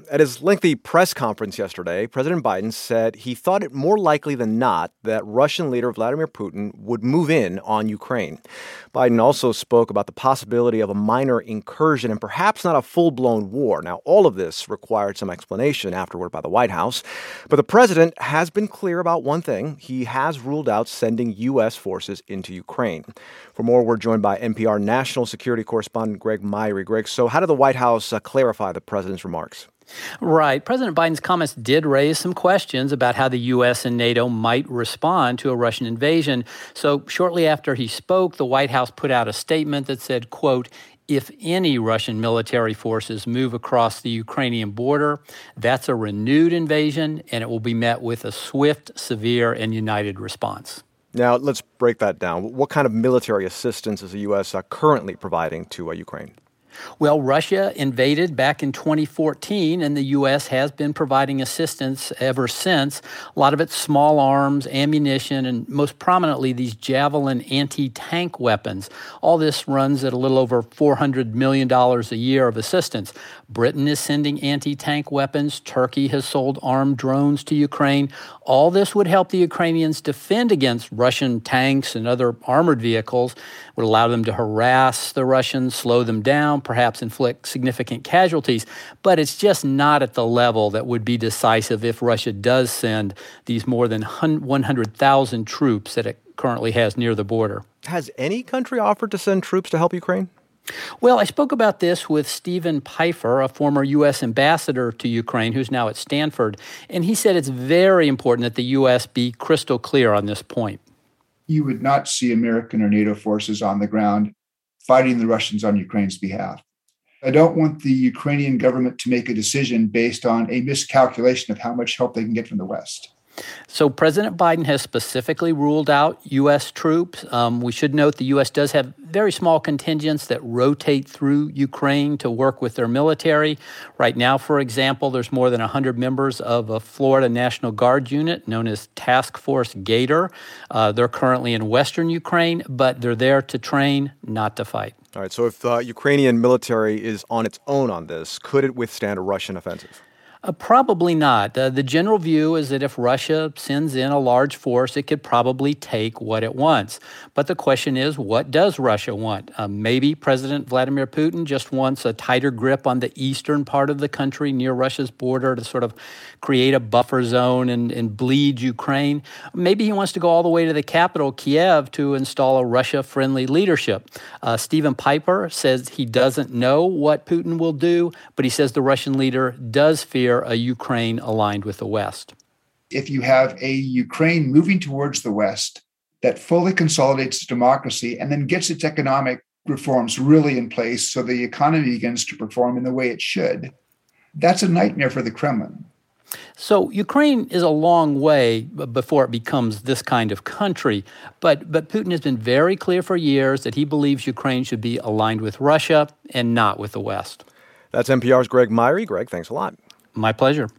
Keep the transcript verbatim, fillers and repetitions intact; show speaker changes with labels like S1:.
S1: At his lengthy press conference yesterday, President Biden said he thought it more likely than not that Russian leader Vladimir Putin would move in on Ukraine. Biden also spoke about the possibility of a minor incursion and perhaps not a full-blown war. Now, all of this required some explanation afterward by the White House. But the president has been clear about one thing. He has ruled out sending U S forces into Ukraine. For more, we're joined by N P R national security correspondent Greg Myre. Greg, so how did the White House uh, clarify the president's remarks?
S2: Right. President Biden's comments did raise some questions about how the U S and NATO might respond to a Russian invasion. So shortly after he spoke, the White House put out a statement that said, quote, "If any Russian military forces move across the Ukrainian border, that's a renewed invasion, and it will be met with a swift, severe, and united response."
S1: Now, let's break that down. What kind of military assistance is the U S uh, currently providing to uh, Ukraine?
S2: Well, Russia invaded back in twenty fourteen, and the U S has been providing assistance ever since. A lot of it's small arms, ammunition, and most prominently, these Javelin anti-tank weapons. All this runs at a little over four hundred million dollars a year of assistance. Britain is sending anti-tank weapons. Turkey has sold armed drones to Ukraine. All this would help the Ukrainians defend against Russian tanks and other armored vehicles, would allow them to harass the Russians, slow them down, perhaps inflict significant casualties. But it's just not at the level that would be decisive if Russia does send these more than one hundred thousand troops that it currently has near the border.
S1: Has any country offered to send troops to help Ukraine?
S2: Well, I spoke about this with Stephen Pifer, a former U S ambassador to Ukraine who's now at Stanford, and he said it's very important that the U S be crystal clear on this point.
S3: You would not see American or NATO forces on the ground fighting the Russians on Ukraine's behalf. I don't want the Ukrainian government to make a decision based on a miscalculation of how much help they can get from the West.
S2: So President Biden has specifically ruled out U S troops. Um, we should note the U S does have very small contingents that rotate through Ukraine to work with their military. Right now, for example, there's more than one hundred members of a Florida National Guard unit known as Task Force Gator. Uh, they're currently in western Ukraine, but they're there to train, not to fight.
S1: All right, so if the uh, Ukrainian military is on its own on this, could it withstand a Russian offensive?
S2: Uh, probably not. Uh, the general view is that if Russia sends in a large force, it could probably take what it wants. But the question is, what does Russia want? Uh, maybe President Vladimir Putin just wants a tighter grip on the eastern part of the country near Russia's border to sort of create a buffer zone and, and bleed Ukraine. Maybe he wants to go all the way to the capital, Kiev, to install a Russia-friendly leadership. Uh, Stephen Pifer says he doesn't know what Putin will do, but he says the Russian leader does fear a Ukraine aligned with the West.
S3: If you have a Ukraine moving towards the West that fully consolidates democracy and then gets its economic reforms really in place so the economy begins to perform in the way it should, that's a nightmare for the Kremlin.
S2: So Ukraine is a long way before it becomes this kind of country. But, but Putin has been very clear for years that he believes Ukraine should be aligned with Russia and not with the West.
S1: That's N P R's Greg Myre. Greg, thanks a lot.
S2: My pleasure.